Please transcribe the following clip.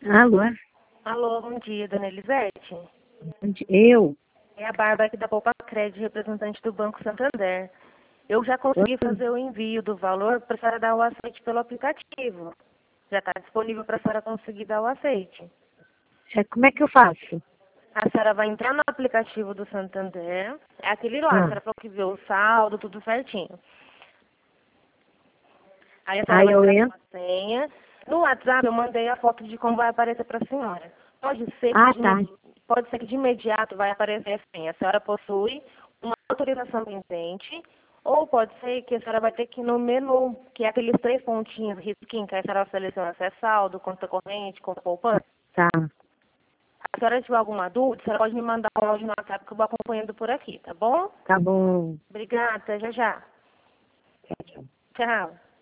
Alô? Alô, bom dia, dona Elisete. Eu? É a Bárbara aqui da Poupa Crédito, representante do Banco Santander. Eu já consegui fazer o envio do valor para a senhora dar o aceite pelo aplicativo. Já está disponível para a senhora conseguir dar o aceite. Como é que eu faço? A senhora vai entrar no aplicativo do Santander, é aquele lá, a senhora falou que viu o saldo, tudo certinho. Aí a senhora vai eu entrar com entro. a senha. No WhatsApp eu mandei a foto de como vai aparecer para a senhora. Pode ser que Tá. pode ser que de imediato vai aparecer assim, a senhora possui uma autorização pendente, ou pode ser que a senhora vai ter que ir no menu, que é aqueles 3 pontinhos, risquinho, que a senhora seleciona se é saldo, conta corrente, conta poupança. Tá. Se a senhora tiver alguma dúvida, a senhora pode me mandar um áudio no WhatsApp que eu vou acompanhando por aqui, tá bom? Tá bom. Obrigada, até já já. Tchau, tchau. Tchau.